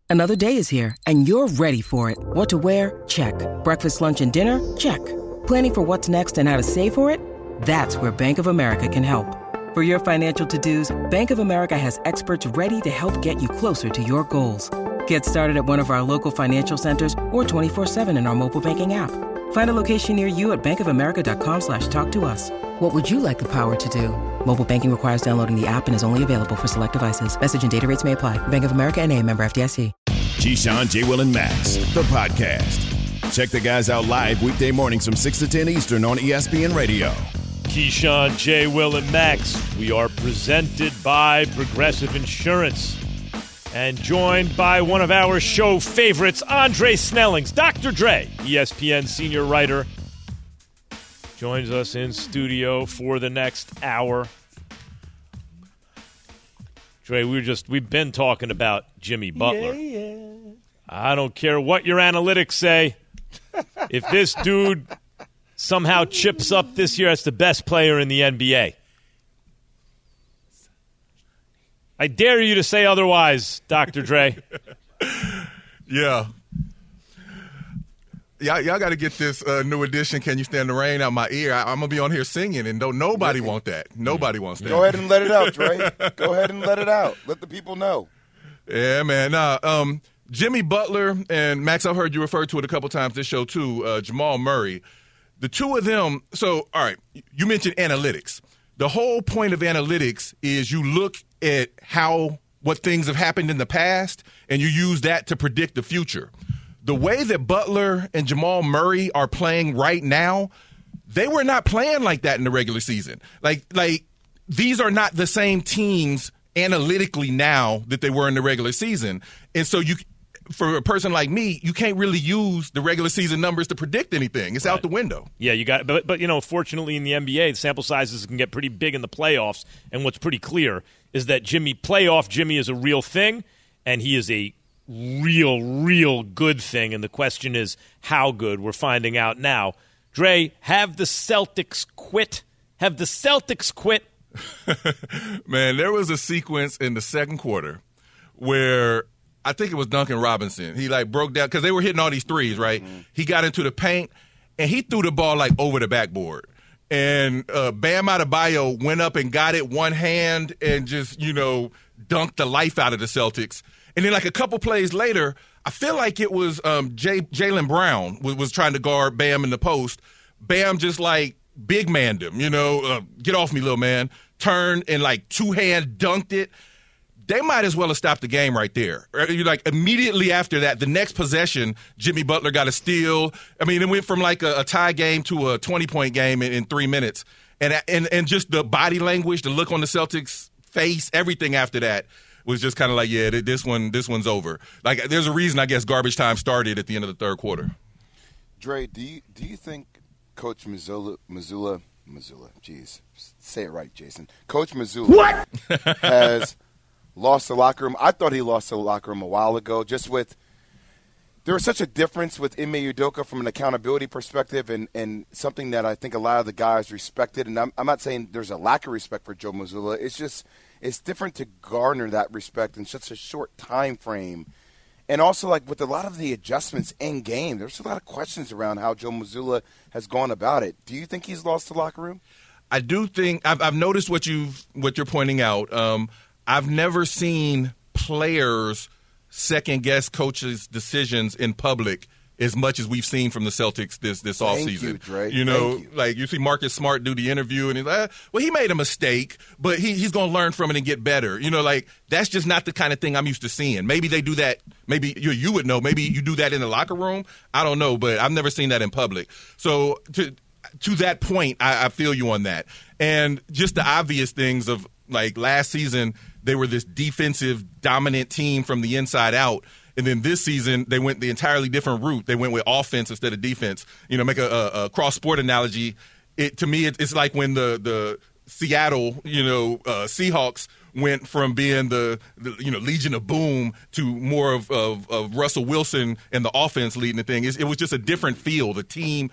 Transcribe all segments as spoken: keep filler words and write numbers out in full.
Another day is here, and you're ready for it. What to wear? Check. Breakfast, lunch, and dinner? Check. Planning for what's next and how to save for it? That's where Bank of America can help. For your financial to-dos, Bank of America has experts ready to help get you closer to your goals. Get started at one of our local financial centers or twenty-four seven in our mobile banking app. Find a location near you at bankofamerica.com slash talk to us. What would you like the power to do? Mobile banking requires downloading the app and is only available for select devices. Message and data rates may apply. Bank of America N A, member F D I C. Keyshawn, J. Will, and Max, the podcast. Check the guys out live weekday mornings from six to ten Eastern on E S P N Radio. Keyshawn, J. Will, and Max. We are presented by Progressive Insurance and joined by one of our show favorites, Andre Snellings. Doctor Dre, E S P N senior writer, joins us in studio for the next hour. Dre, we were just we've been talking about Jimmy Butler. Yeah, yeah. I don't care what your analytics say. If this dude somehow chips up this year as the best player in the N B A, I dare you to say otherwise, Doctor Dre. Yeah. Y'all, y'all got to get this uh, new edition, Can You Stand the Rain, out my ear. I, I'm going to be on here singing, and don't nobody yeah. want that. Nobody wants that. Go ahead and let it out, Dre. Go ahead and let it out. Let the people know. Yeah, man. Nah, um, Jimmy Butler and Max, I've heard you refer to it a couple times this show too, uh, Jamal Murray. The two of them, so, all right, you mentioned analytics. The whole point of analytics is you look at how, what things have happened in the past, and you use that to predict the future. The way that Butler and Jamal Murray are playing right now, they were not playing like that in the regular season. Like, like these are not the same teams analytically now that they were in the regular season. And so you, for a person like me, you can't really use the regular season numbers to predict anything. It's right out the window. Yeah, you got, but but you know, fortunately in the N B A, the sample sizes can get pretty big in the playoffs. And what's pretty clear is that Jimmy, playoff Jimmy, is a real thing, and he is a real, real good thing, and the question is how good. We're finding out now. Dre, have the Celtics quit? Have the Celtics quit? Man, there was a sequence in the second quarter where I think it was Duncan Robinson. He, like, broke down because they were hitting all these threes, right? Mm-hmm. He got into the paint, and he threw the ball, like, over the backboard. And uh, Bam Adebayo went up and got it one hand and just, you know, dunked the life out of the Celtics. And then, like, a couple plays later, I feel like it was um, Jay, Jaylen Brown was, was trying to guard Bam in the post. Bam just, like, big manned him, you know, uh, get off me, little man. Turned and, like, two-hand dunked it. They might as well have stopped the game right there. Like, immediately after that, the next possession, Jimmy Butler got a steal. I mean, it went from, like, a, a tie game to a twenty-point game in, in three minutes. And, and, and just the body language, the look on the Celtics' face, everything after that was just kind of like, yeah, this one, this one's over. Like, there's a reason, I guess, garbage time started at the end of the third quarter. Dre, do you do you think Coach Mazzulla, Mazzulla, Mazzulla, geez, say it right, Jason. Coach Mazzulla what? has lost the locker room? I thought he lost the locker room a while ago. Just with there was such a difference with Ime Udoka from an accountability perspective, and, and something that I think a lot of the guys respected. And I'm, I'm not saying there's a lack of respect for Joe Mazzulla. It's just it's different to garner that respect in such a short time frame. And also, like, with a lot of the adjustments in game, there's a lot of questions around how Joe Mazzulla has gone about it. Do you think he's lost the locker room? I do think I've, I've noticed what you've what you're pointing out. Um, I've never seen players second guess coaches' decisions in public as much as we've seen from the Celtics this this Thank offseason. You, Dre. You know, Thank you. like you see Marcus Smart do the interview, and he's like, well, he made a mistake, but he, he's going to learn from it and get better. You know, like that's just not the kind of thing I'm used to seeing. Maybe they do that. Maybe you, you would know. Maybe you do that in the locker room. I don't know, but I've never seen that in public. So to to that point, I, I feel you on that. And just the obvious things of like last season, they were this defensive dominant team from the inside out. And then this season, they went the entirely different route. They went with offense instead of defense. You know, make a, a, a cross-sport analogy. It, to me, it, it's like when the, the Seattle, you know, uh, Seahawks went from being the, the, you know, Legion of Boom to more of, of, of Russell Wilson and the offense leading the thing. It's, it was just a different feel. The team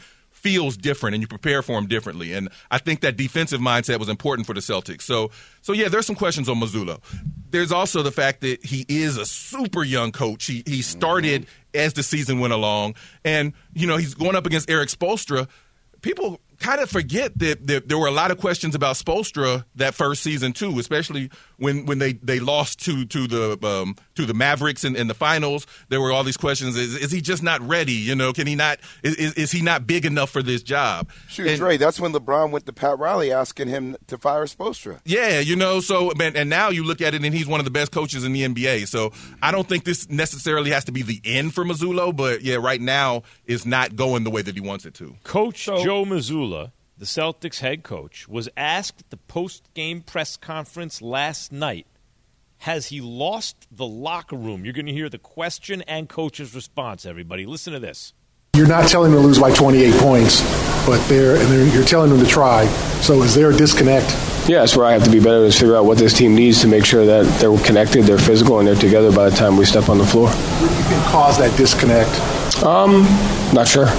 feels different and you prepare for him differently. And I think that defensive mindset was important for the Celtics. So, so yeah, there's some questions on Mazzulla. There's also the fact that he is a super young coach. He he started mm-hmm. as the season went along. And, you know, he's going up against Eric Spoelstra. People kind of forget that, that there were a lot of questions about Spoelstra that first season too, especially when, when they, they lost to to the um, to the Mavericks in, in the finals. There were all these questions: Is, is he just not ready? You know, can he not? Is, is he not big enough for this job? Shoot, and, Dre, that's when LeBron went to Pat Riley asking him to fire Spoelstra. Yeah, you know. So and, and now you look at it, and he's one of the best coaches in the N B A. So I don't think this necessarily has to be the end for Mazzulla, but yeah, right now it's not going the way that he wants it to. Coach So, Joe Mazzulla, the Celtics head coach, was asked at the post-game press conference last night, has he lost the locker room? You're going to hear the question and coach's response, everybody. Listen to this. You're not telling them to lose by twenty-eight points, but they're, and they're, you're telling them to try. So is there a disconnect? Yeah, that's where I have to be better, is figure out what this team needs to make sure that they're connected, they're physical, and they're together by the time we step on the floor. What do you think caused that disconnect? Um, not sure.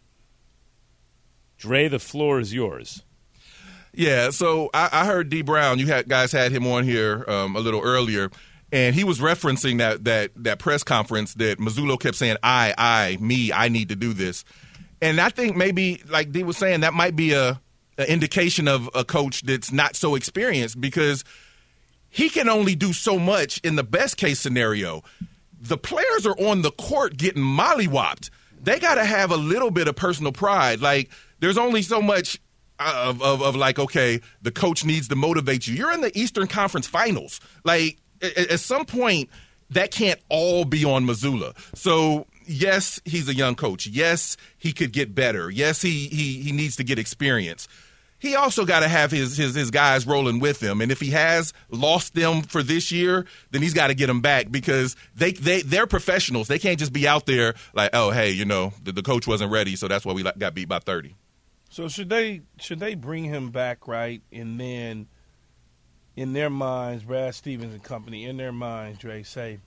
Dre, the floor is yours. Yeah, so I, I heard D. Brown. You had, guys had him on here um, a little earlier, and he was referencing that that that press conference that Mazzulla kept saying, I, I, me, I need to do this. And I think maybe, like D was saying, that might be a, a indication of a coach that's not so experienced, because he can only do so much in the best case scenario. The players are on the court getting mollywopped. They got to have a little bit of personal pride. Like, there's only so much of, of, of like, okay, the coach needs to motivate you. You're in the Eastern Conference Finals. Like, at, at some point, that can't all be on Mazzulla. So, yes, he's a young coach. Yes, he could get better. Yes, he he, he needs to get experience. He also got to have his, his his guys rolling with him. And if he has lost them for this year, then he's got to get them back, because they, they, they're professionals. They can't just be out there like, oh, hey, you know, the, the coach wasn't ready, so that's why we got beat by thirty. So should they should they bring him back, right? And then in their minds, Brad Stevens and company, in their minds, Dre, say,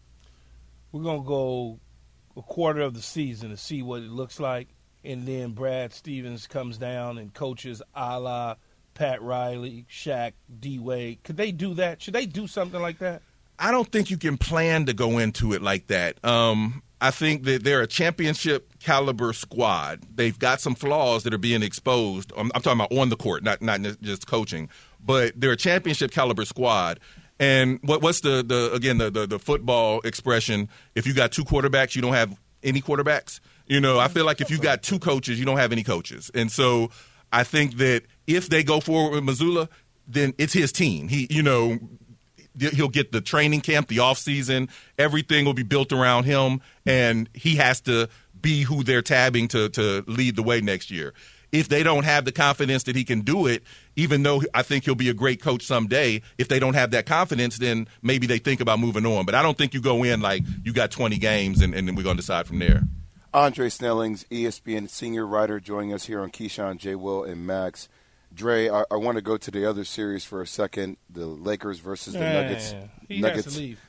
we're going to go a quarter of the season to see what it looks like. And then Brad Stevens comes down and coaches a la Pat Riley, Shaq, D-Wade. Could they do that? Should they do something like that? I don't think you can plan to go into it like that. Um, I think that they're a championship caliber squad. They've got some flaws that are being exposed. I'm, I'm talking about on the court, not not just coaching. But they're a championship caliber squad. And what, what's the, the again, the, the, the football expression? If you got two quarterbacks, you don't have any quarterbacks. You know, I feel like if you got two coaches, you don't have any coaches. And so I think that if they go forward with Mazzulla, then it's his team. He, you know, he'll get the training camp, the offseason. Everything will be built around him, and he has to be who they're tabbing to to lead the way next year. If they don't have the confidence that he can do it, even though I think he'll be a great coach someday, if they don't have that confidence, then maybe they think about moving on. But I don't think you go in like you got twenty games and, and then we're going to decide from there. Andre Snellings, E S P N senior writer, joining us here on Keyshawn, J. Will, and Max. Dre, I, I want to go to the other series for a second, the Lakers versus the yeah, Nuggets. He Nuggets. has to leave.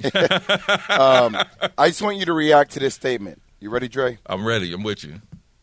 um, I just want you to react to this statement. You ready, Dre? I'm ready. I'm with you.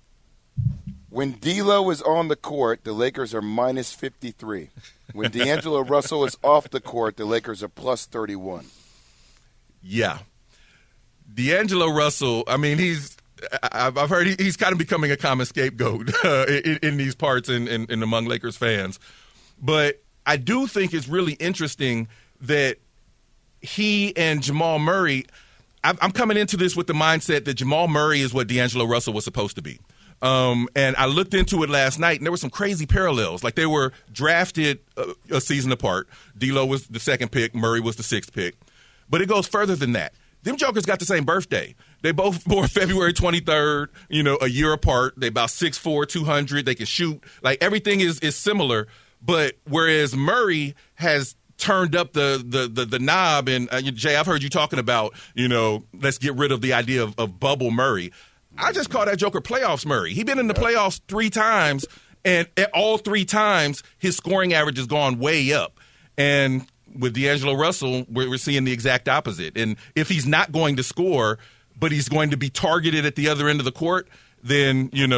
When D'Lo is on the court, the Lakers are minus fifty-three. When D'Angelo Russell is off the court, the Lakers are plus thirty-one. Yeah. D'Angelo Russell, I mean, he's – I've heard he's kind of becoming a common scapegoat uh, in, in these parts and, and, and among Lakers fans. But I do think it's really interesting that he and Jamal Murray – I'm coming into this with the mindset that Jamal Murray is what D'Angelo Russell was supposed to be. Um, and I looked into it last night, and there were some crazy parallels. Like, they were drafted a, a season apart. D'Lo was the second pick. Murray was the sixth pick. But it goes further than that. Them jokers got the same birthday. They both born February twenty-third, you know, a year apart. They about six foot four, two hundred. They can shoot. Like, everything is, is similar. But whereas Murray has turned up the the the, the knob, and, uh, Jay, I've heard you talking about, you know, let's get rid of the idea of, of bubble Murray. I just call that joker playoffs Murray. He's been in the playoffs three times, and at all three times, his scoring average has gone way up. And with D'Angelo Russell, we're, we're seeing the exact opposite. And if he's not going to score, but he's going to be targeted at the other end of the court, then, you know,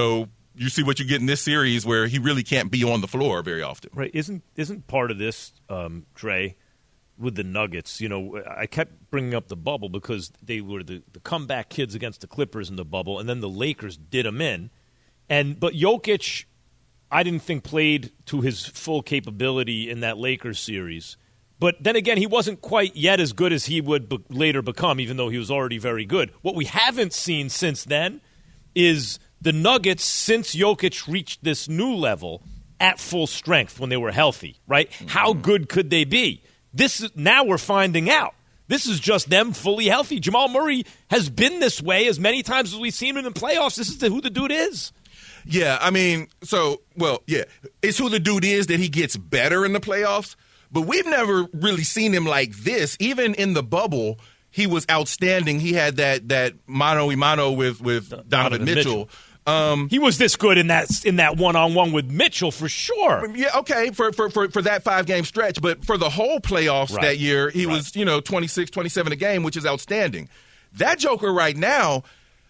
you see what you get in this series where he really can't be on the floor very often. Right. Isn't isn't part of this, um, Dre, with the Nuggets? You know, I kept bringing up the bubble because they were the, the comeback kids against the Clippers in the bubble, and then the Lakers did them in. And But Jokic, I didn't think played to his full capability in that Lakers series. But then again, he wasn't quite yet as good as he would be- later become, even though he was already very good. What we haven't seen since then is the Nuggets, since Jokic reached this new level, at full strength when they were healthy, right? Mm-hmm. How good could they be? This is, now we're finding out. This is just them fully healthy. Jamal Murray has been this way as many times as we've seen him in playoffs. This is the, who the dude is. Yeah, I mean, so, well, yeah. It's who the dude is that he gets better in the playoffs. But we've never really seen him like this. Even in the bubble, he was outstanding. He had that that mano a mano with, with Donovan, Donovan Mitchell. Mitchell. Um, he was this good in that in that one-on-one with Mitchell for sure. Yeah, okay, for for, for, for that five-game stretch. But for the whole playoffs right. that year, he right. was, you know, twenty-six, twenty-seven a game, which is outstanding. That Joker right now,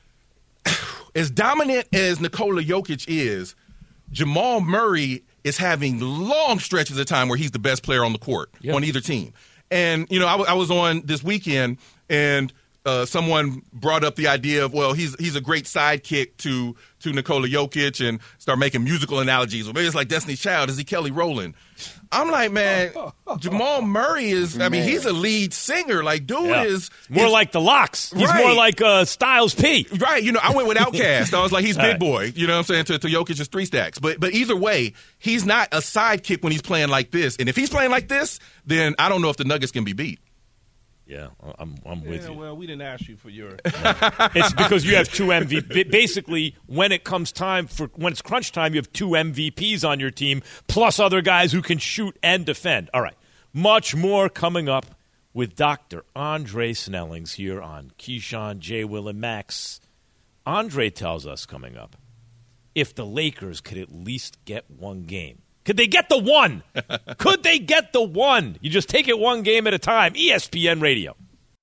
as dominant as Nikola Jokic is, Jamal Murray is having long stretches of time where he's the best player on the court yep. on either team. And, you know, I, w- I was on this weekend, and uh, someone brought up the idea of, well, he's he's a great sidekick to to Nikola Jokic, and start making musical analogies. Well, maybe it's like Destiny's Child. Is he Kelly Rowland? I'm like, man, Jamal Murray is, I mean, man. he's a lead singer. Like, dude yeah. is. More is, like the Locks. He's right. more like uh, Styles P. Right. You know, I went with Outkast. I was like, he's big right. boy. You know what I'm saying? To, to Jokic's three stacks. But but either way, he's not a sidekick when he's playing like this. And if he's playing like this, then I don't know if the Nuggets can be beat. Yeah, I'm I'm with yeah, you. Well, we didn't ask you for your. It's because you have two M V P. Basically, when it comes time for when it's crunch time, you have two M V Ps on your team, plus other guys who can shoot and defend. All right, much more coming up with Doctor Andre Snellings here on Keyshawn, J. Will, and Max. Andre tells us coming up, if the Lakers could at least get one game. Could they get the one? Could they get the one? You just take it one game at a time. E S P N Radio.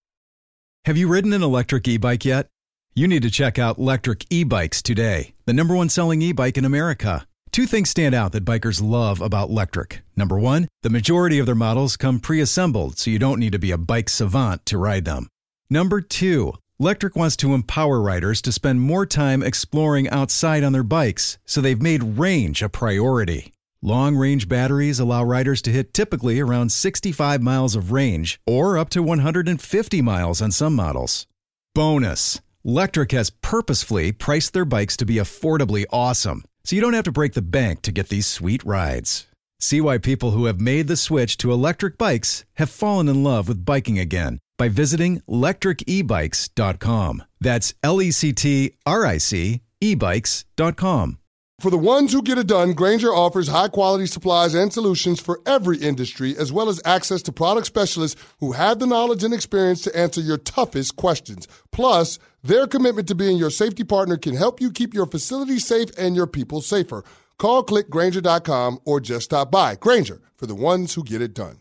Have you ridden an electric e-bike yet? You need to check out Lectric E-Bikes today, the number one selling e-bike in America. Two things stand out that bikers love about Lectric. Number one, the majority of their models come pre-assembled, so you don't need to be a bike savant to ride them. Number two, Lectric wants to empower riders to spend more time exploring outside on their bikes, so they've made range a priority. Long-range batteries allow riders to hit typically around sixty-five miles of range or up to one hundred fifty miles on some models. Bonus, Lectric has purposefully priced their bikes to be affordably awesome, so you don't have to break the bank to get these sweet rides. See why people who have made the switch to electric bikes have fallen in love with biking again by visiting lectric e bikes dot com. That's L E C T R I C e bikes dot com. For the ones who get it done, Grainger offers high-quality supplies and solutions for every industry, as well as access to product specialists who have the knowledge and experience to answer your toughest questions. Plus, their commitment to being your safety partner can help you keep your facility safe and your people safer. Call, click Grainger dot com, or just stop by. Grainger, for the ones who get it done.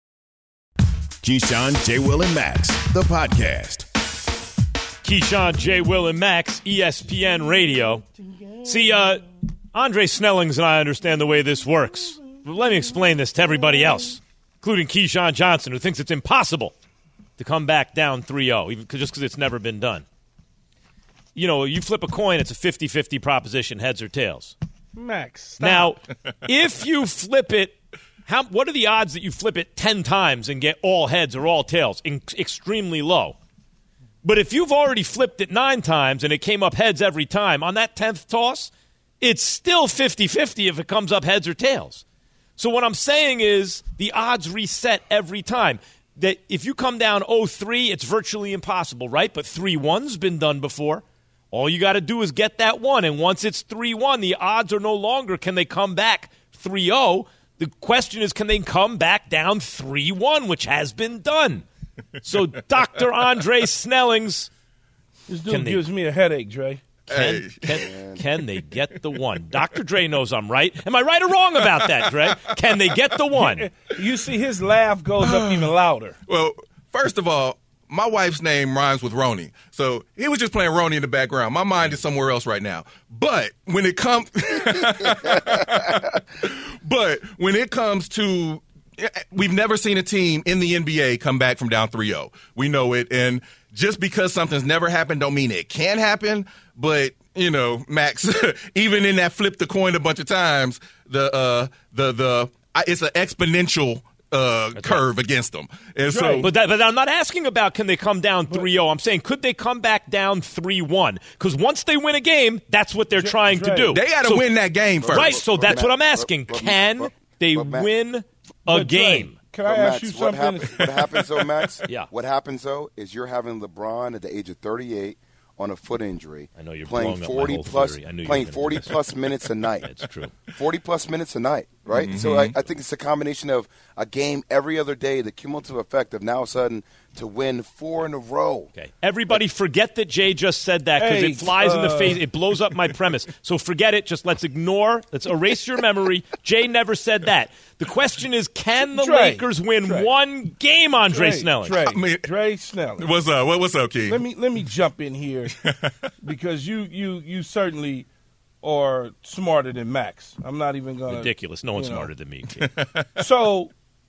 Keyshawn, J. Will, and Max, the podcast. Keyshawn, J. Will, and Max, E S P N Radio. See, uh, Andre Snellings and I understand the way this works. But let me explain this to everybody else, including Keyshawn Johnson, who thinks it's impossible to come back down three oh, even just because it's never been done. You know, you flip a coin, it's a fifty-fifty proposition, heads or tails. Max, stop. Now, if you flip it, how? what are the odds that you flip it ten times and get all heads or all tails? In- extremely low. But if you've already flipped it nine times and it came up heads every time, on that tenth toss, it's still fifty-fifty if it comes up heads or tails. So what I'm saying is the odds reset every time. That if you come down oh three, it's virtually impossible, right? But three one's been done before. All you got to do is get that one. And once it's three one, the odds are no longer can they come back three oh. The question is, can they come back down three one, which has been done. So Doctor Andre Snellings. This dude gives me a headache, Dre. Can, Hey. can, can they get the one? Doctor Dre knows I'm right. Am I right or wrong about that, Dre? Can they get the one? You see his laugh goes up even louder. Well, first of all, my wife's name rhymes with Roni. So he was just playing Roni in the background. My mind is somewhere else right now. But when it comes But when it comes to we've never seen a team in the N B A come back from down three oh. We know it. And just because something's never happened don't mean it can happen. But, you know, Max, even in that flip the coin a bunch of times, the uh, the the it's an exponential uh, curve right. against them. And so, right. but, that, but I'm not asking about can they come down three oh. I'm saying could they come back down three one? Because once they win a game, that's what they're J- trying J- to do. They got to so, win that game first. Right, so that's but, what I'm asking. but, but, can but, they but, win a but, game? Can I but ask Max, you what something? happens, what happens, though, Max? Yeah. What happens, though, is you're having LeBron at the age of thirty-eight on a foot injury. I know you're playing blowing forty up my whole plus, theory. I knew you playing were forty gonna do plus minutes a night. It's true. Forty plus minutes a night, right? Mm-hmm. So I, I think it's a combination of a game every other day, the cumulative effect of now all of a sudden to win four in a row. Okay. Everybody forget that Jay just said that because Hey, it flies uh, in the face. It blows up my premise. So forget it. Just let's ignore. Let's erase your memory. Jay never said that. The question is, can the Dre, Lakers win Dre. one game, Andre Dre, Snelling? Dre, I mean- Dre Snelling. What's up? What, what's up, Key? Let me let me jump in here because you you you certainly are smarter than Max. I'm not even gonna Ridiculous. No one's you know. smarter than me. So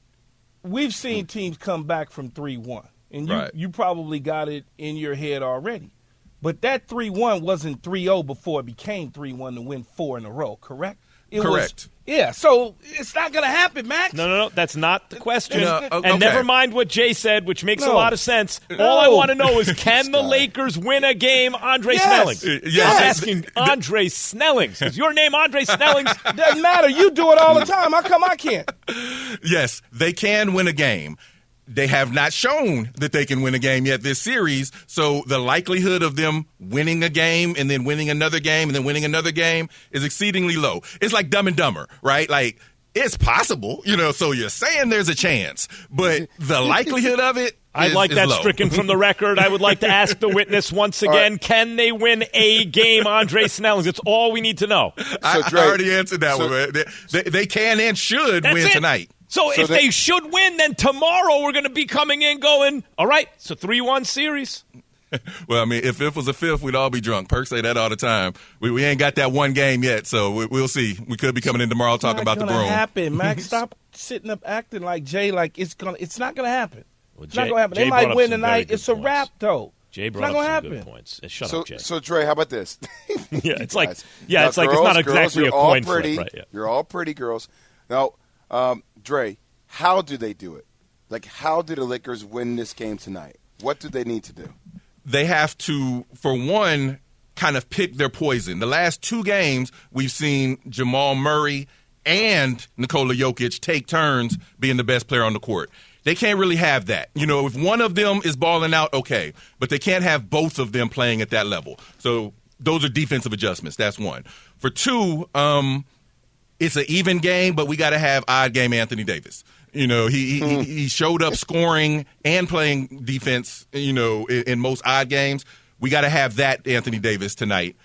we've seen teams come back from three one, and you Right. you probably got it in your head already. But that three one wasn't three oh before it became three one to win four in a row, correct? It Correct. Was, yeah, so it's not going to happen, Max. No, no, no. That's not the question. No, okay. And never mind what Jay said, which makes a No. lot of sense. No. All I want to know is, can the Lakers win a game, Andre Yes. Snellings? Uh, I'm yes. asking Andre Snellings. Is your name Andre Snellings? Doesn't matter. You do it all the time. How come I can't? Yes, they can win a game. They have not shown that they can win a game yet this series, so the likelihood of them winning a game and then winning another game and then winning another game is exceedingly low. It's like Dumb and Dumber, right? Like, it's possible, you know, so you're saying there's a chance, but the likelihood of it I'd is, like is that low. stricken from the record. I would like to ask the witness once again, right. Can they win a game, Andre Snellings? It's all we need to know. I, So, Dre, I already answered that so, one, man. They, they, they can and should That's win it. tonight. So, So if they- they should win, then tomorrow we're going to be coming in going, all right, it's a three one series. Well, I mean, if it was a fifth, we'd all be drunk. Perk say that all the time. We, we ain't got that one game yet, so we, we'll see. We could be coming in tomorrow talking about the It's not broom. gonna happen, Max. Stop sitting up acting like Jay. Like it's gonna. It's not gonna happen. Well, It's Jay- not gonna happen. Jay They brought might up win some very tonight. good It's a points. wrap, though. Jay It's brought not up gonna some happen. good points. Uh, Shut So, up, Jay. so Dre, how about this? Yeah, it's like- Guys. yeah, Now, it's like it's girls, not girls, exactly you're a all coin flip, pretty. right, yeah. You're all pretty girls. Now, um, Dre, how do they do it? Like, how do the Lakers win this game tonight? What do they need to do? They have to, for one, kind of pick their poison. The last two games, we've seen Jamal Murray and Nikola Jokic take turns being the best player on the court. They can't really have that. You know, if one of them is balling out, okay, but they can't have both of them playing at that level. So those are defensive adjustments. That's one. For two, um, it's an even game, but we got to have odd game Anthony Davis. You know, he, he he showed up scoring and playing defense, you know, in, in most odd games. We got to have that Anthony Davis tonight.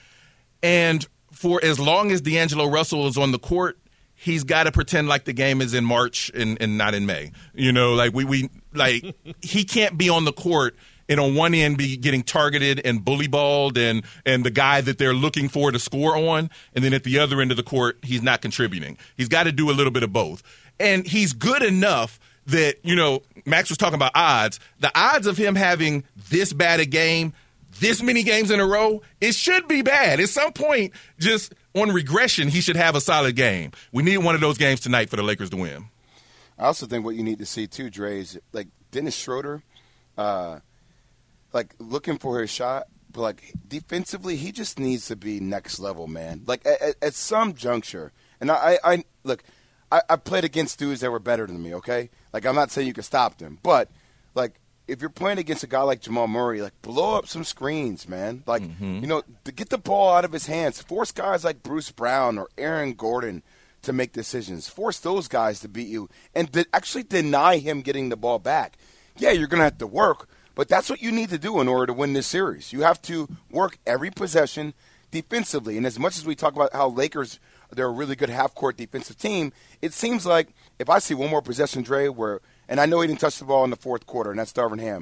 And for as long as D'Angelo Russell is on the court, he's got to pretend like the game is in March and, and not in May. You know, like we, we like he can't be on the court and on one end be getting targeted and bully balled and and the guy that they're looking for to score on, and then at the other end of the court, he's not contributing. He's got to do a little bit of both. And he's good enough that, you know, Max was talking about odds. The odds of him having this bad a game, this many games in a row, it should be bad. At some point, just on regression, he should have a solid game. We need one of those games tonight for the Lakers to win. I also think what you need to see too, Dre, is like Dennis Schroeder, uh, like looking for his shot, but like defensively, he just needs to be next level, man. Like at, at, at some juncture, and I, I, I look, I, I played against dudes that were better than me. Okay, like I'm not saying you can stop them, but like if you're playing against a guy like Jamal Murray, like blow up some screens, man. Like Mm-hmm. you know, to get the ball out of his hands, force guys like Bruce Brown or Aaron Gordon to make decisions. Force those guys to beat you and to actually deny him getting the ball back. Yeah, you're going to have to work, but that's what you need to do in order to win this series. You have to work every possession defensively. And as much as we talk about how Lakers, they're a really good half-court defensive team, it seems like if I see one more possession, Dre, where, and I know he didn't touch the ball in the fourth quarter, and that's Darvin Ham,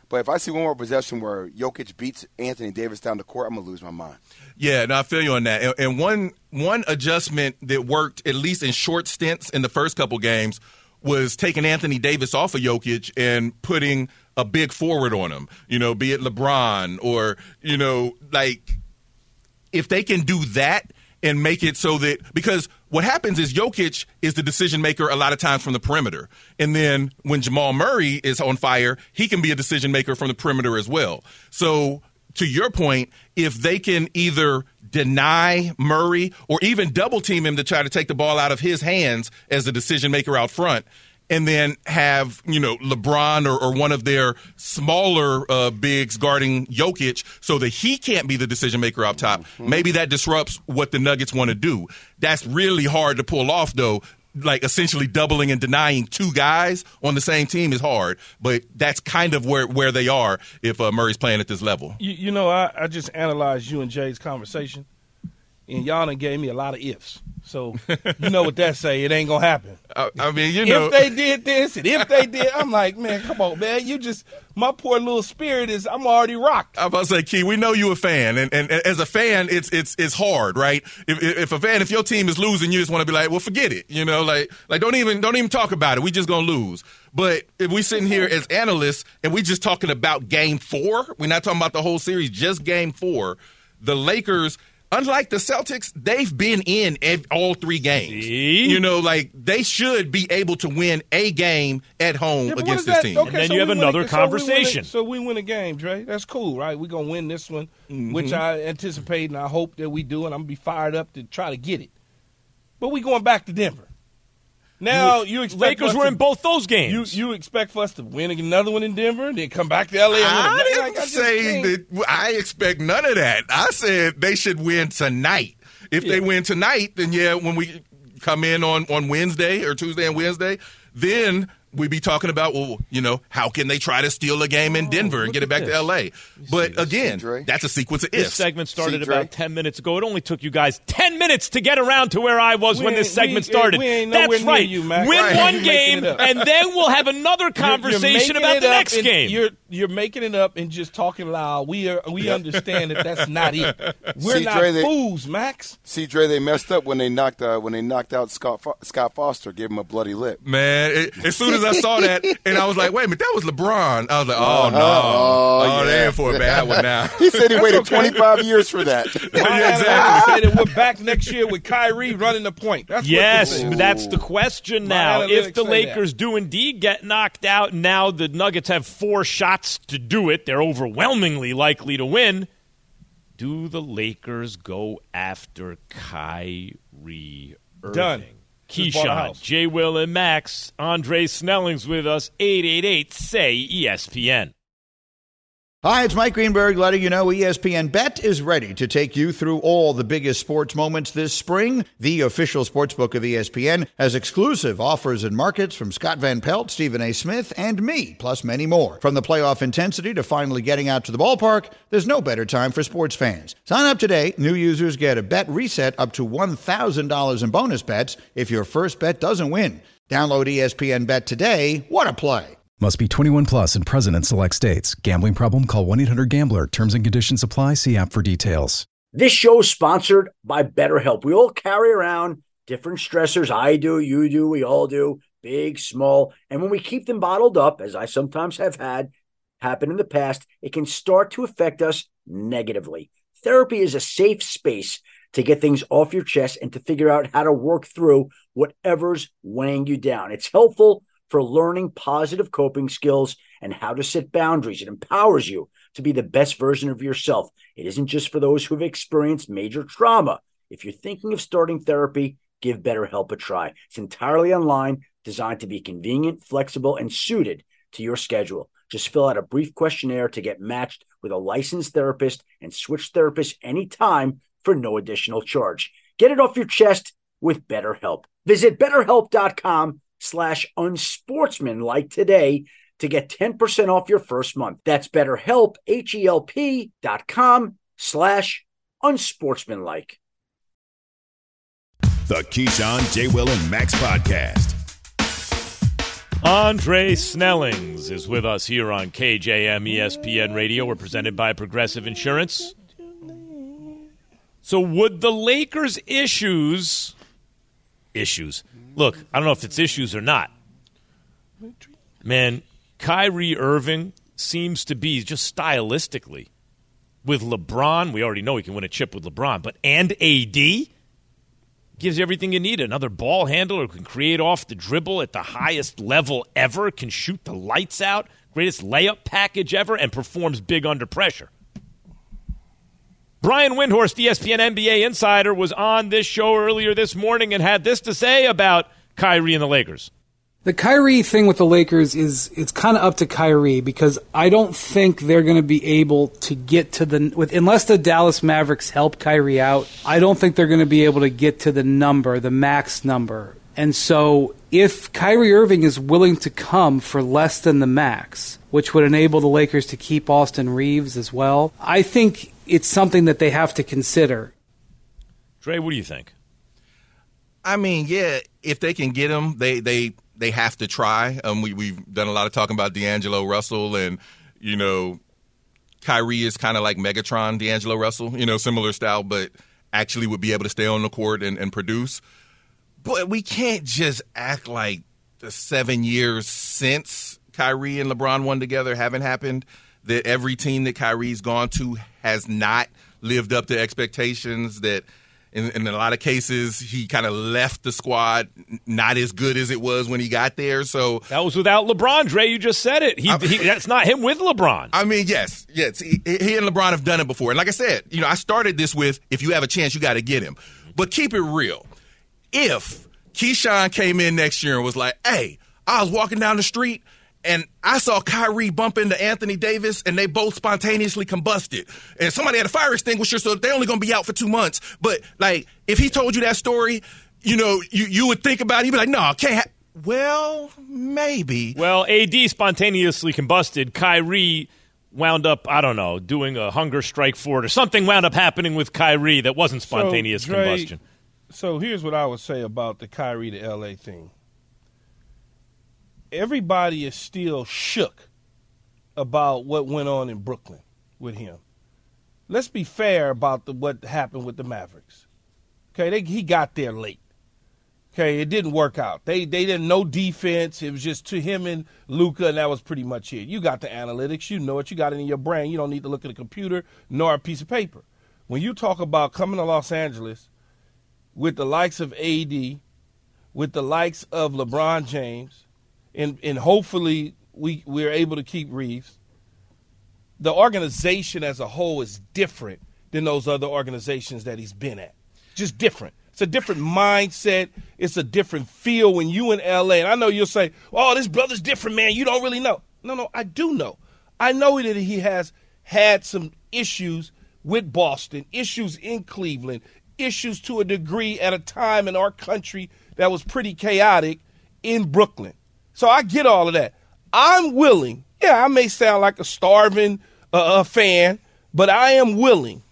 But if I see one more possession where Jokic beats Anthony Davis down the court, I'm going to lose my mind. Yeah, no, I feel you on that. And, and one one adjustment that worked, at least in short stints in the first couple games, was taking Anthony Davis off of Jokic and putting a big forward on him, you know, be it LeBron or, you know, like if they can do that and make it so that – because what happens is Jokic is the decision maker a lot of times from the perimeter. And then when Jamal Murray is on fire, he can be a decision maker from the perimeter as well. So to your point, if they can either deny Murray or even double team him to try to take the ball out of his hands as the decision maker out front, and then have, you know, LeBron or, or one of their smaller uh, bigs guarding Jokic so that he can't be the decision maker up top, mm-hmm. maybe that disrupts what the Nuggets want to do. That's really hard to pull off, though. Like essentially doubling and denying two guys on the same team is hard, but that's kind of where, where they are if uh, Murray's playing at this level. You, you know, I, I just analyzed you and Jay's conversation, and y'all done gave me a lot of ifs. So you know what that say? It ain't gonna happen. I, I mean, you know, if they did this and if they did, I'm like, man, come on, man. You just my poor little spirit is. I'm already rocked. I'm about to say, Key, we know you a fan, and, and, and as a fan, it's it's it's hard, right? If if a fan, if your team is losing, you just want to be like, well, forget it, you know, like like don't even don't even talk about it. We just gonna lose. But if we sitting here as analysts and we just talking about Game Four, we're not talking about the whole series, just Game Four. The Lakers. Unlike the Celtics, they've been in all three games. See? You know, like they should be able to win a game at home yeah, against this that? team. Okay, and then so you have another a, conversation. So we, a, so we win a game, Dre. That's cool, right? We're going to win this one, mm-hmm. which I anticipate and I hope that we do, and I'm going to be fired up to try to get it. But we going back to Denver. Now you expect Lakers were to, in both those games. You you expect for us to win another one in Denver and then come back to L A and win I another? didn't like, I say that. I expect none of that. I said they should win tonight. If yeah. they win tonight, then yeah, when we come in on, on Wednesday or Tuesday and Wednesday, then we be talking about, well, you know, how can they try to steal a game in Denver oh, and get it back this. to L A? But again, that's a sequence of ifs. This segment started about ten minutes ago. It only took you guys ten minutes to get around to where I was we when this segment we, started. We ain't that's right. You, Mac. Win right. one game, and then we'll have another conversation you're, you're about the next and, game. You're you're making it up and just talking loud. We are we understand that that's not it. We're See, not Dre, they, fools, Max. See, Dre, they messed up when they knocked uh, when they knocked out Scott Fo- Scott Foster, gave him a bloody lip. Man, it, as soon as I saw that. And I was like, wait a minute, that was LeBron. I was like, oh, uh, no. Oh, oh yeah. they're in for a bad one now. He said he waited twenty-five years for that. yeah, exactly. Said that we're back next year with Kyrie running the point. That's yes, what that's the question now. If the Lakers that. do indeed get knocked out, now the Nuggets have four shots to do it. They're overwhelmingly likely to win. Do the Lakers go after Kyrie Irving? Done. Keyshawn, J. Will, and Max. Andre Snelling's with us. eight eight eight, S A Y, E S P N. Hi, it's Mike Greenberg letting you know E S P N Bet is ready to take you through all the biggest sports moments this spring. The official sportsbook of E S P N has exclusive offers and markets from Scott Van Pelt, Stephen A. Smith, and me, plus many more. From the playoff intensity to finally getting out to the ballpark, there's no better time for sports fans. Sign up today. New users get a bet reset up to one thousand dollars in bonus bets if your first bet doesn't win. Download E S P N Bet today. What a play. Must be twenty-one plus and present in select states. Gambling problem? Call one eight hundred gambler. Terms and conditions apply. See app for details. This show is sponsored by BetterHelp. We all carry around different stressors. I do, you do, we all do, big, small. And when we keep them bottled up, as I sometimes have had happen in the past, it can start to affect us negatively. Therapy is a safe space to get things off your chest and to figure out how to work through whatever's weighing you down. It's helpful for learning positive coping skills and how to set boundaries. It empowers you to be the best version of yourself. It isn't just for those who have experienced major trauma. If you're thinking of starting therapy, give BetterHelp a try. It's entirely online, designed to be convenient, flexible, and suited to your schedule. Just fill out a brief questionnaire to get matched with a licensed therapist and switch therapists anytime for no additional charge. Get it off your chest with BetterHelp. Visit BetterHelp.com slash unsportsmanlike today to get ten percent off your first month. That's BetterHelp, H-E-L-P dot com slash unsportsmanlike. The Keyshawn, J. Will, and Max podcast. Andre Snellings is with us here on K J M E S P N Radio. We're presented by Progressive Insurance. So would the Lakers' issues issues? Look, I don't know if it's issues or not. Man, Kyrie Irving seems to be just stylistically with LeBron. We already know he can win a chip with LeBron, but and A D gives you everything you need. Another ball handler who can create off the dribble at the highest level ever, can shoot the lights out, greatest layup package ever, and performs big under pressure. Brian Windhorst, E S P N N B A insider, was on this show earlier this morning and had this to say about Kyrie and the Lakers. The Kyrie thing with the Lakers is it's kind of up to Kyrie because I don't think they're going to be able to get to the with unless the Dallas Mavericks help Kyrie out. I don't think they're going to be able to get to the number, the max number. And so if Kyrie Irving is willing to come for less than the max, which would enable the Lakers to keep Austin Reeves as well, I think it's something that they have to consider. Dre, what do you think? I mean, yeah, if they can get him, they they they have to try. Um, we we've done a lot of talking about D'Angelo Russell, and you know, Kyrie is kind of like Megatron, D'Angelo Russell, you know, similar style, but actually would be able to stay on the court and, and produce. But we can't just act like the seven years since Kyrie and LeBron won together haven't happened, that every team that Kyrie's gone to has not lived up to expectations, that in, in a lot of cases he kind of left the squad not as good as it was when he got there. So that was without LeBron, Dre. You just said it. He, he, that's not him with LeBron. I mean, yes, yes. He, he and LeBron have done it before. And like I said, you know, I started this with, if you have a chance, you got to get him. But keep it real. If Keyshawn came in next year and was like, hey, I was walking down the street and I saw Kyrie bump into Anthony Davis, and they both spontaneously combusted. And somebody had a fire extinguisher, so they're only going to be out for two months. But, like, if he told you that story, you know, you, you would think about it. You'd be like, no, can't ha-. Well, maybe. Well, A D spontaneously combusted. Kyrie wound up, I don't know, doing a hunger strike for it, or something wound up happening with Kyrie that wasn't spontaneous so, Dre, combustion. So here's what I would say about the Kyrie to L A thing. Everybody is still shook about what went on in Brooklyn with him. Let's be fair about the, what happened with the Mavericks. Okay, they, he got there late. Okay, it didn't work out. They they didn't know defense. It was just to him and Luka, and that was pretty much it. You got the analytics. You know it. You got it in your brain. You don't need to look at a computer nor a piece of paper. When you talk about coming to Los Angeles with the likes of A D, with the likes of LeBron James, And and hopefully we, we're able to keep Reeves, the organization as a whole is different than those other organizations that he's been at. Just different. It's a different mindset. It's a different feel when you in L A. And I know you'll say, oh, this brother's different, man. You don't really know. No, no, I do know. I know that he has had some issues with Boston, issues in Cleveland, issues to a degree at a time in our country that was pretty chaotic in Brooklyn. So I get all of that. I'm willing. Yeah, I may sound like a starving uh, fan, but I am willing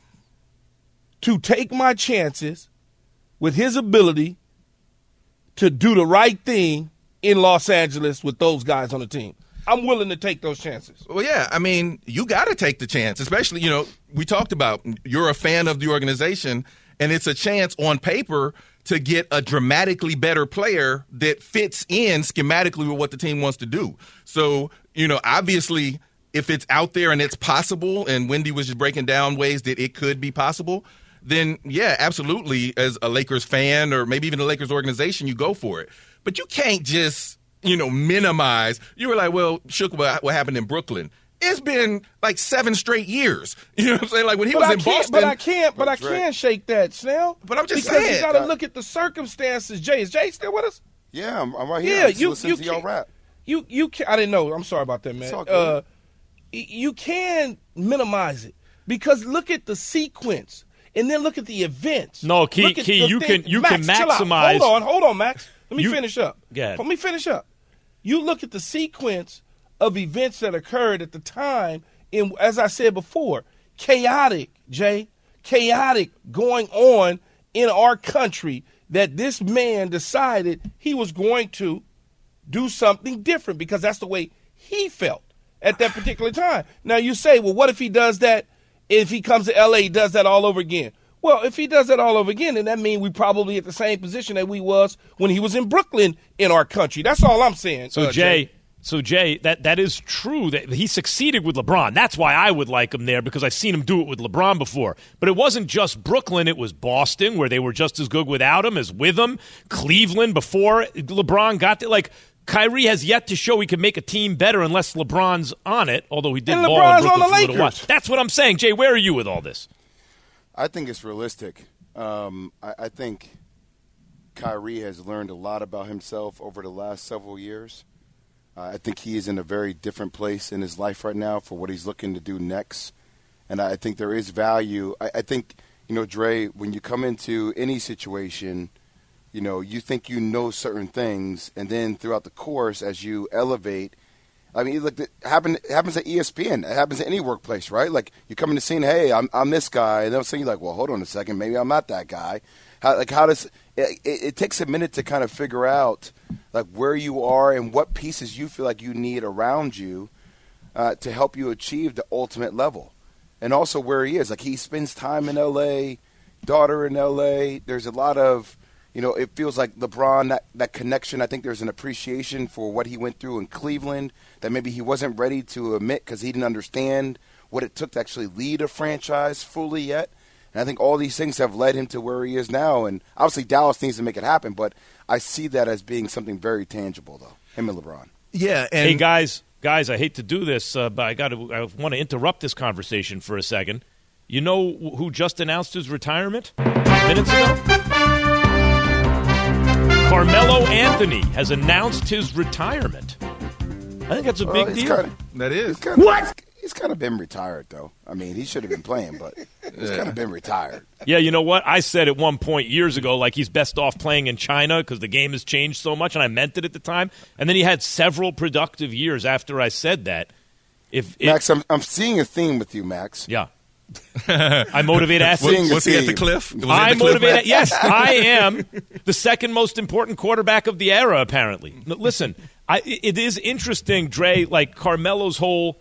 to take my chances with his ability to do the right thing in Los Angeles with those guys on the team. I'm willing to take those chances. Well, yeah, I mean, you got to take the chance, especially, you know, we talked about you're a fan of the organization, and it's a chance on paper to get a dramatically better player that fits in schematically with what the team wants to do. So, you know, obviously, if it's out there and it's possible, and Wendy was just breaking down ways that it could be possible, then, yeah, absolutely, as a Lakers fan or maybe even a Lakers organization, you go for it. But you can't just, you know, minimize. You were like, well, Shook, what happened in Brooklyn? It's been like seven straight years. You know what I'm saying? Like when he but was I in Boston. But I can't, but, but I can't shake that, Snell. But I'm just because saying. you got to look at the circumstances. Jay, is Jay still with us? Yeah, I'm, I'm right here. Yeah, I'm you, listening you to y'all rap. You, you can, I didn't know. I'm sorry about that, man. It's all good. Uh, you can minimize it because look at the sequence and then look at the events. No, Key, Key, you thing. can you Max, can maximize. Hold on, hold on, Max. Let me you, finish up. Go ahead. Let me finish up. You look at the sequence of events that occurred at the time, in, as I said before, chaotic, Jay, chaotic going on in our country that this man decided he was going to do something different because that's the way he felt at that particular time. Now you say, well, what if he does that? If he comes to L A, he does that all over again. Well, if he does that all over again, then that means we probably at the same position that we was when he was in Brooklyn in our country. That's all I'm saying. So uh, Jay, Jay, so Jay, that that is true that he succeeded with LeBron. That's why I would like him there because I've seen him do it with LeBron before. But it wasn't just Brooklyn; it was Boston, where they were just as good without him as with him. Cleveland before LeBron got there, like. Kyrie has yet to show he can make a team better unless LeBron's on it, although he did and ball LeBron's in on the Brooklyn for a little while. Lakers. That's what I'm saying. Jay, where are you with all this? I think it's realistic. Um, I, I think Kyrie has learned a lot about himself over the last several years. Uh, I think he is in a very different place in his life right now for what he's looking to do next. And I think there is value. I, I think, you know, Dre, when you come into any situation – you know, you think you know certain things, and then throughout the course, as you elevate, I mean, look, it, happen, it happens at E S P N. It happens at any workplace, right? Like, you come in the scene, hey, I'm I'm this guy, and they'll say, you're like, well, hold on a second, maybe I'm not that guy. How, like, how does it, it, it takes a minute to kind of figure out, like, where you are and what pieces you feel like you need around you uh, to help you achieve the ultimate level. And also where he is. Like, he spends time in L A, daughter in L A. There's a lot of, you know, it feels like LeBron, that, that connection. I think there's an appreciation for what he went through in Cleveland that maybe he wasn't ready to admit because he didn't understand what it took to actually lead a franchise fully yet. And I think all these things have led him to where he is now. And obviously Dallas needs to make it happen, but I see that as being something very tangible, though, him and LeBron. Yeah. And hey, guys, guys, I hate to do this, uh, but I got to. I want to interrupt this conversation for a second. You know who just announced his retirement minutes ago? Carmelo Anthony has announced his retirement. I think that's a big well, deal. Kinda, that is. Kinda, what? He's kind of been retired, though. I mean, he should have been playing, but he's yeah. kind of been retired. Yeah, you know what? I said at one point years ago, like he's best off playing in China because the game has changed so much, and I meant it at the time. And then he had several productive years after I said that. If it, Max, I'm, I'm seeing a theme with you, Max. Yeah. I motivate athletes. Was he at the cliff? Was I the motivate. cliff Yes, I am the second most important quarterback of the era. Apparently, listen, I, it is interesting, Dre. Like Carmelo's whole,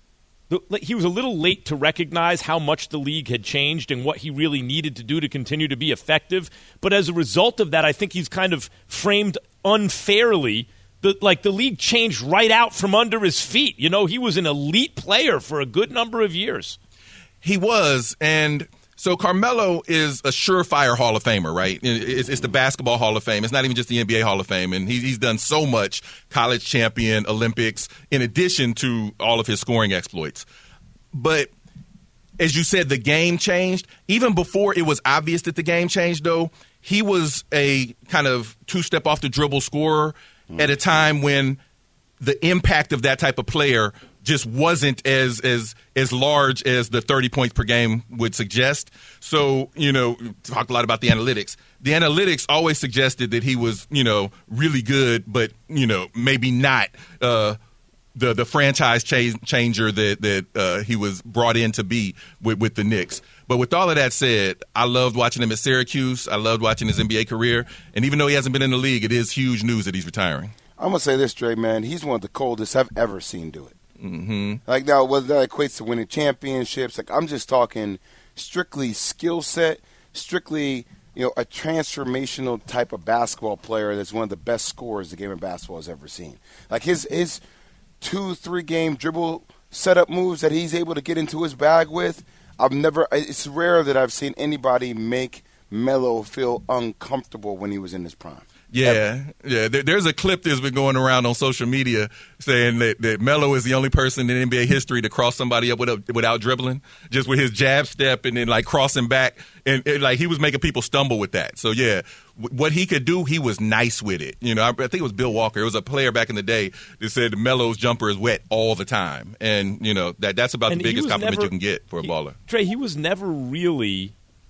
he was a little late to recognize how much the league had changed and what he really needed to do to continue to be effective. But as a result of that, I think he's kind of framed unfairly. The, like the league changed right out from under his feet. You know, he was an elite player for a good number of years. He was, and so Carmelo is a surefire Hall of Famer, right? It's, it's the Basketball Hall of Fame. It's not even just the N B A Hall of Fame, and he, he's done so much, college champion, Olympics, in addition to all of his scoring exploits. But as you said, the game changed. Even before it was obvious that the game changed, though, he was a kind of two-step off the dribble scorer mm. at a time when the impact of that type of player just wasn't as as as large as the thirty points per game would suggest. So, you know, talked a lot about the analytics. The analytics always suggested that he was, you know, really good, but, you know, maybe not uh, the the franchise cha- changer that that uh, he was brought in to be with, with the Knicks. But with all of that said, I loved watching him at Syracuse. I loved watching his N B A career. And even though he hasn't been in the league, it is huge news that he's retiring. I'm going to say this, Dre, man. He's one of the coldest I've ever seen do it. Mm-hmm. Like, now, whether that equates to winning championships, like, I'm just talking strictly skill set, strictly, you know, a transformational type of basketball player that's one of the best scorers the game of basketball has ever seen. Like, his his two, three-game dribble setup moves that he's able to get into his bag with, I've never – it's rare that I've seen anybody make Melo feel uncomfortable when he was in his prime. Yeah, Ever. yeah. There, there's a clip that's been going around on social media saying that, that Melo is the only person in N B A history to cross somebody up without, without dribbling, just with his jab step and then like crossing back, and, and like he was making people stumble with that. So yeah, w- what he could do, he was nice with it. You know, I, I think it was Bill Walker. It was a player back in the day that said Melo's jumper is wet all the time, and you know that that's about and the biggest compliment never, you can get for a he, baller. Trey, he was never really.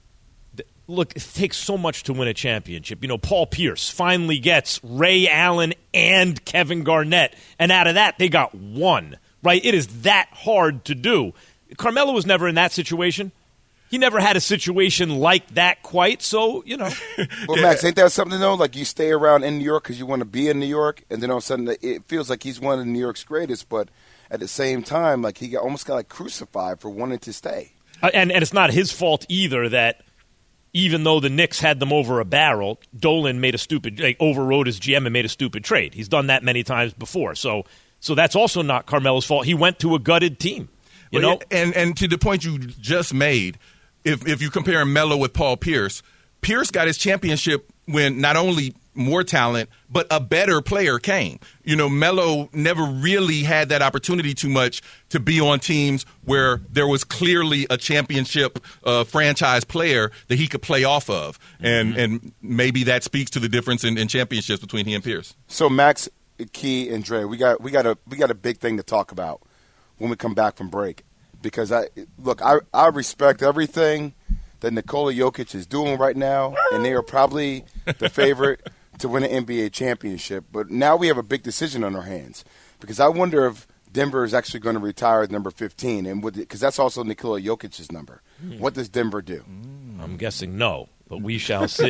Look, it takes so much to win a championship. You know, Paul Pierce finally gets Ray Allen and Kevin Garnett, and out of that, they got one, right? It is that hard to do. Carmelo was never in that situation. He he never had a situation like that quite. So you know, well, Max, ain't that something though? Like you stay around in New York because you want to be in New York, and then all of a sudden it feels like he's one of New York's greatest, but at the same time, like he got, almost got like crucified for wanting to stay. Uh, and and it's not his fault either that even though the Knicks had them over a barrel, Dolan made a stupid, like, overrode his G M and made a stupid trade. He's done that many times before. So so that's also not Carmelo's fault. He went to a gutted team. You well, know? And and to the point you just made, if if you compare Melo with Paul Pierce, Pierce got his championship when not only more talent, but a better player came. You know, Melo never really had that opportunity too much to be on teams where there was clearly a championship uh, franchise player that he could play off of. And mm-hmm. and maybe that speaks to the difference in, in championships between he and Pierce. So Max, Key, and Dre, we got we got a we got a big thing to talk about when we come back from break. Because I look, I, I respect everything that Nikola Jokic is doing right now, and they are probably the favorite to win an N B A championship. But now we have a big decision on our hands because I wonder if Denver is actually going to retire at number fifteen, and because that's also Nikola Jokic's number. Mm. What does Denver do? Mm, I'm guessing no, but we shall see.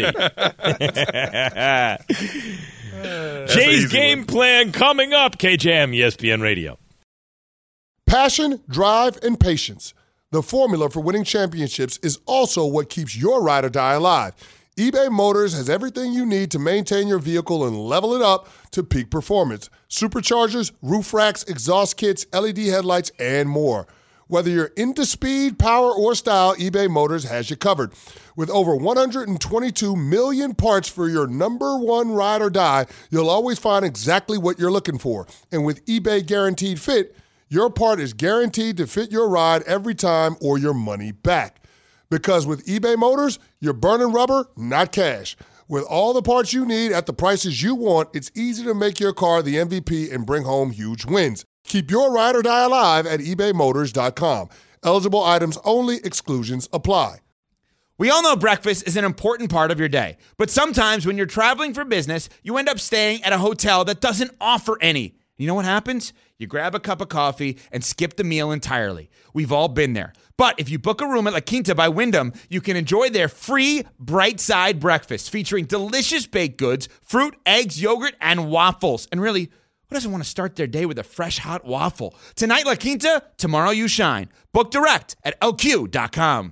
Jay's game one. plan coming up. K J M, E S P N Radio. Passion, drive, and patience. The formula for winning championships is also what keeps your ride or die alive. eBay Motors has everything you need to maintain your vehicle and level it up to peak performance. Superchargers, roof racks, exhaust kits, L E D headlights, and more. Whether you're into speed, power, or style, eBay Motors has you covered. With over one hundred twenty-two million parts for your number one ride or die, you'll always find exactly what you're looking for. And with eBay Guaranteed Fit, your part is guaranteed to fit your ride every time or your money back. Because with eBay Motors, you're burning rubber, not cash. With all the parts you need at the prices you want, it's easy to make your car the M V P and bring home huge wins. Keep your ride or die alive at ebay motors dot com. Eligible items only. Exclusions apply. We all know breakfast is an important part of your day. But sometimes when you're traveling for business, you end up staying at a hotel that doesn't offer any. You know what happens? You grab a cup of coffee and skip the meal entirely. We've all been there. But if you book a room at La Quinta by Wyndham, you can enjoy their free Bright Side breakfast featuring delicious baked goods, fruit, eggs, yogurt, and waffles. And really, who doesn't want to start their day with a fresh, hot waffle? Tonight, La Quinta, tomorrow you shine. Book direct at L Q dot com.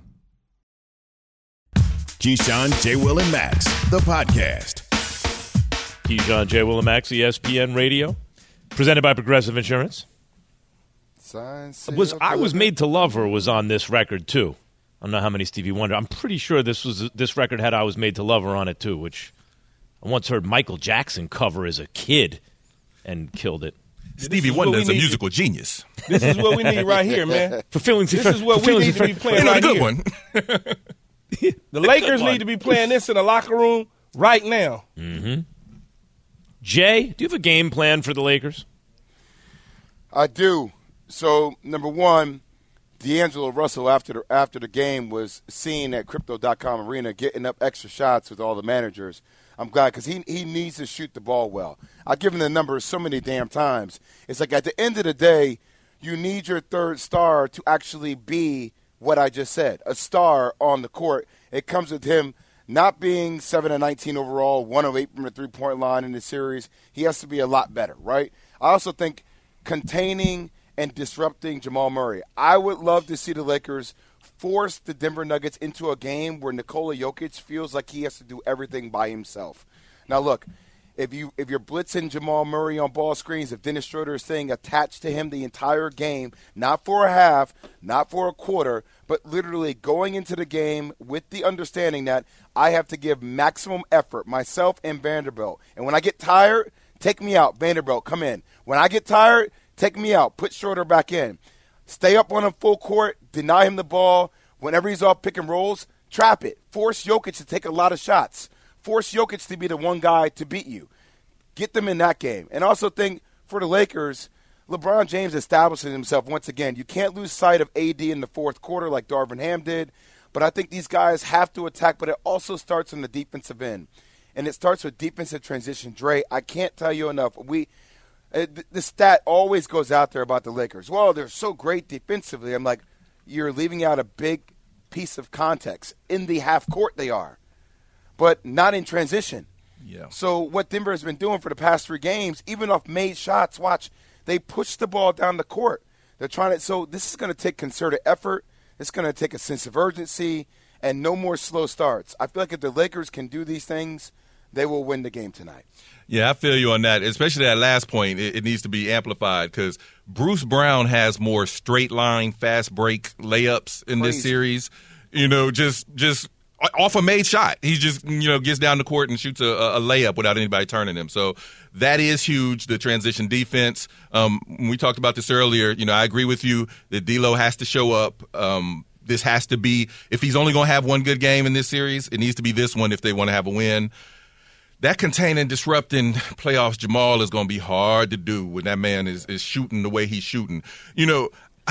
Keyshawn, J. Will, and Max, the podcast. Keyshawn, J. Will, and Max, E S P N Radio. Presented by Progressive Insurance. Was I Was Made to Love Her was on this record, too. I don't know how many Stevie Wonder. I'm pretty sure this was this record had I Was Made to Love Her on it, too, which I once heard Michael Jackson cover as a kid and killed it. Stevie Wonder is a musical to, genius. This is what we need right here, man. For feelings, this for, is what we need to be playing right good here. One. The Lakers need to be playing this in the locker room right now. Mm-hmm. Jay, do you have a game plan for the Lakers? I do. So, number one, D'Angelo Russell, after the, after the game, was seen at Crypto dot com Arena getting up extra shots with all the managers. I'm glad because he, he needs to shoot the ball well. I've given the numbers so many damn times. It's like at the end of the day, you need your third star to actually be what I just said, a star on the court. It comes with him not being seven and nineteen overall, one of eight from the three-point line in the series. He has to be a lot better, right? I also think containing and disrupting Jamal Murray. I would love to see the Lakers force the Denver Nuggets into a game where Nikola Jokic feels like he has to do everything by himself. Now, look, if, you, if you're blitzing Jamal Murray on ball screens, if Dennis Schroeder is staying attached to him the entire game, not for a half, not for a quarter, but literally going into the game with the understanding that I have to give maximum effort, myself and Vanderbilt. And when I get tired, take me out. Vanderbilt, come in. When I get tired, take me out. Put Schroeder back in. Stay up on him full court. Deny him the ball. Whenever he's off pick and rolls, trap it. Force Jokic to take a lot of shots. Force Jokic to be the one guy to beat you. Get them in that game. And also think for the Lakers, LeBron James establishing himself once again. You can't lose sight of A D in the fourth quarter like Darvin Ham did. But I think these guys have to attack, but it also starts on the defensive end. And it starts with defensive transition. Dre, I can't tell you enough. We uh, – the stat always goes out there about the Lakers. Well, they're so great defensively. I'm like, you're leaving out a big piece of context. In the half court they are, but not in transition. Yeah. So what Denver has been doing for the past three games, even off made shots, watch, they push the ball down the court. They're trying to – so this is going to take concerted effort. It's going to take a sense of urgency and no more slow starts. I feel like if the Lakers can do these things, they will win the game tonight. Yeah, I feel you on that, especially that last point. It, it needs to be amplified because Bruce Brown has more straight-line, fast-break layups in Crazy. this series. You know, just just off a made shot. He just, you know, gets down the court and shoots a, a layup without anybody turning him. So that is huge, the transition defense. Um, we talked about this earlier. You know, I agree with you that D'Lo has to show up. Um, this has to be – if he's only going to have one good game in this series, it needs to be this one if they want to have a win. That containing, disrupting playoffs Jamal is going to be hard to do when that man is, is shooting the way he's shooting. You know,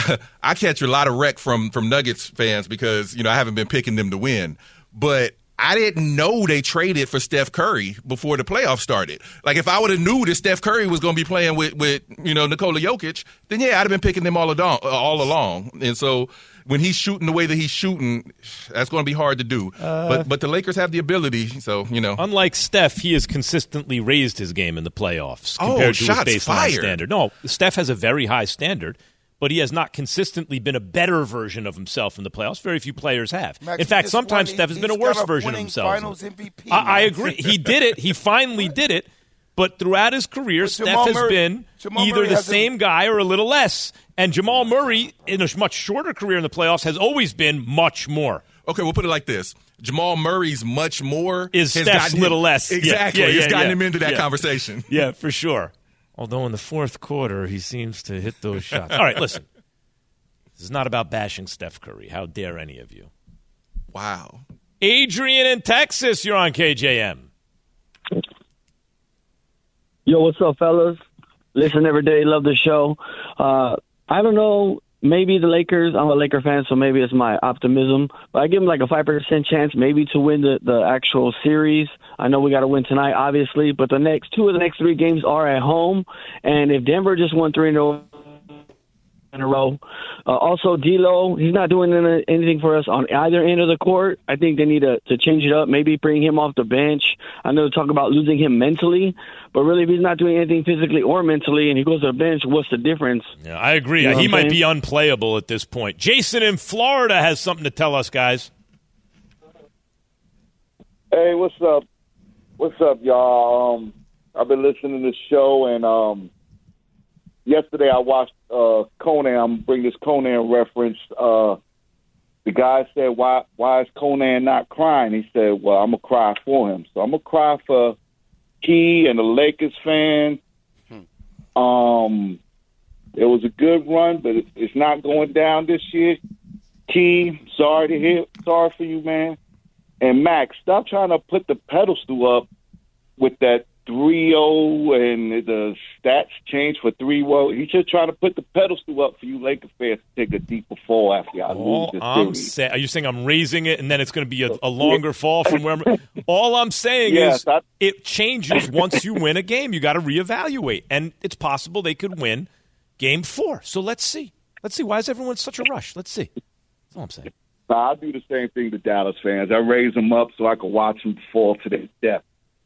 I catch a lot of wreck from, from Nuggets fans because, you know, I haven't been picking them to win. But I didn't know they traded for Steph Curry before the playoffs started. Like, if I would have knew that Steph Curry was going to be playing with, with, you know, Nikola Jokic, then, yeah, I'd have been picking them all along. All along. And so when he's shooting the way that he's shooting, that's going to be hard to do. Uh, but but the Lakers have the ability, so, you know. Unlike Steph, he has consistently raised his game in the playoffs compared oh, to shots his baseline fired. standard. No, Steph has a very high standard, but he has not consistently been a better version of himself in the playoffs. Very few players have. Max, in fact, sometimes won, Steph has been a worse version of himself. Finals M V P, I, I agree. He did it. He finally did it. But throughout his career, but Steph Jamal has Murray, been Jamal either Murray the hasn't- same guy or a little less. And Jamal Murray, in a much shorter career in the playoffs, has always been much more. Okay, we'll put it like this. Jamal Murray's much more Is has Steph's gotten little him, less. Exactly. Yeah, yeah, it's gotten yeah, him into that yeah. conversation. Yeah, for sure. Although in the fourth quarter, he seems to hit those shots. All right, listen. This is not about bashing Steph Curry. How dare any of you? Wow. Adrian in Texas, you're on K J M. Yo, what's up, fellas? Listen every day, love the show. Uh, I don't know, maybe the Lakers, I'm a Laker fan, so maybe it's my optimism, but I give them like a five percent chance maybe to win the, the actual series. I know we got to win tonight, obviously, but the next two of the next three games are at home, and if Denver just won three in a row, in a row. Uh, also, D'Lo, he's not doing any, anything for us on either end of the court. I think they need to, to change it up, maybe bring him off the bench. I know they talk about losing him mentally, but really if he's not doing anything physically or mentally and he goes to the bench, what's the difference? Yeah, I agree. You know he what might I'm be saying? unplayable at this point. Jason in Florida has something to tell us, guys. Hey, what's up? What's up, y'all? Um, I've been listening to the show, and um, yesterday I watched uh, Conan. I'm bring this Conan reference. Uh, the guy said, "Why? Why is Conan not crying?" He said, "Well, I'm gonna cry for him. So I'm gonna cry for Key and the Lakers fans. Hmm. Um, it was a good run, but it, it's not going down this year. Key, sorry to hear. Sorry for you, man. And Max, stop trying to put the pedestal up with that three oh and the stats change for three oh. He's just trying to put the pedestal up for you Lakers fans to take a deeper fall after y'all All lose this I'm series. say- are you saying I'm raising it and then it's going to be a, a longer fall from where I'm – all I'm saying Yes, is I- it changes once you win a game. You got to reevaluate. And it's possible they could win game four. So let's see. Let's see. Why is everyone in such a rush? Let's see. That's all I'm saying. Nah, I do the same thing to Dallas fans. I raise them up so I can watch them fall to their death.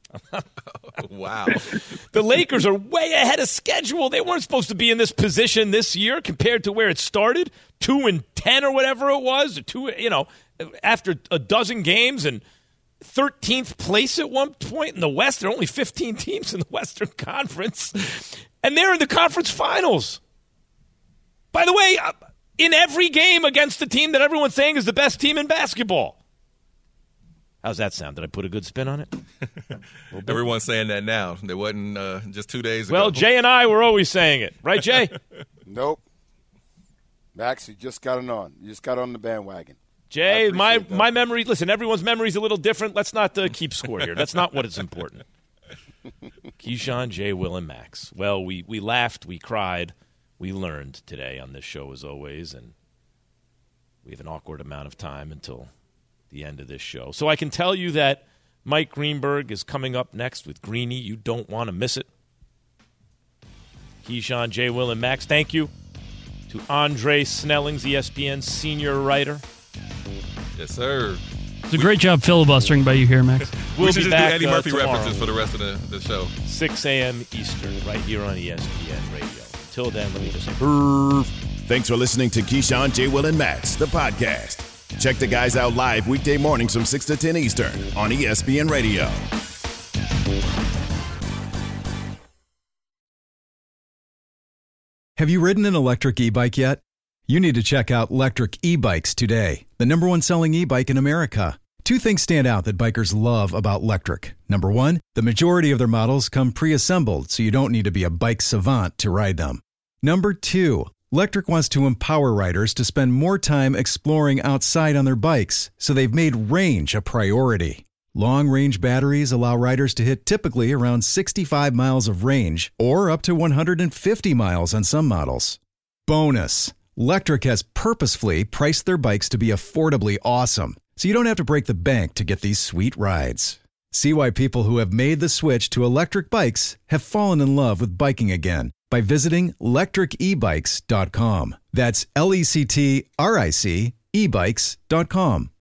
Wow. The Lakers are way ahead of schedule. They weren't supposed to be in this position this year compared to where it started, two and ten or whatever it was, or two, you know, after a dozen games and thirteenth place at one point in the West. There are only fifteen teams in the Western Conference, and they're in the conference finals. By the way, in every game against the team that everyone's saying is the best team in basketball. How's that sound? Did I put a good spin on it? Everyone's saying that now. There wasn't uh, just two days ago. Well, Jay and I were always saying it. Right, Jay? Nope. Max, you just got it on. You just got on the bandwagon. Jay, my, my memory, listen, everyone's memory is a little different. Let's not uh, keep score here. That's not what is important. Keyshawn, Jay, Will, and Max. Well, we, we laughed, we cried, we learned today on this show as always, and we have an awkward amount of time until the end of this show. So I can tell you that Mike Greenberg is coming up next with Greeny. You don't want to miss it. Keyshawn, Jay, Will, and Max, thank you to Andre Snellings, E S P N senior writer. Yes, sir. It's a great job filibustering by you here, Max. We'll we should be just back, do Eddie uh, Murphy tomorrow. references for the rest of the, the show. six a.m. Eastern, right here on E S P N Radio. Until then, let me just say, Thanks for listening to Keyshawn, J. Will, and Max, the podcast. Check the guys out live weekday mornings from six to ten Eastern on E S P N Radio. Have you ridden an electric e-bike yet? You need to check out Lectric E-Bikes today, the number one selling e-bike in America. Two things stand out that bikers love about Lectric. Number one, the majority of their models come pre-assembled, so you don't need to be a bike savant to ride them. Number two, Lectric wants to empower riders to spend more time exploring outside on their bikes, so they've made range a priority. Long-range batteries allow riders to hit typically around sixty-five miles of range, or up to one hundred fifty miles on some models. Bonus, Lectric has purposefully priced their bikes to be affordably awesome, so you don't have to break the bank to get these sweet rides. See why people who have made the switch to electric bikes have fallen in love with biking again by visiting lectric e bikes dot com. That's L E C T R I C e bikes dot com.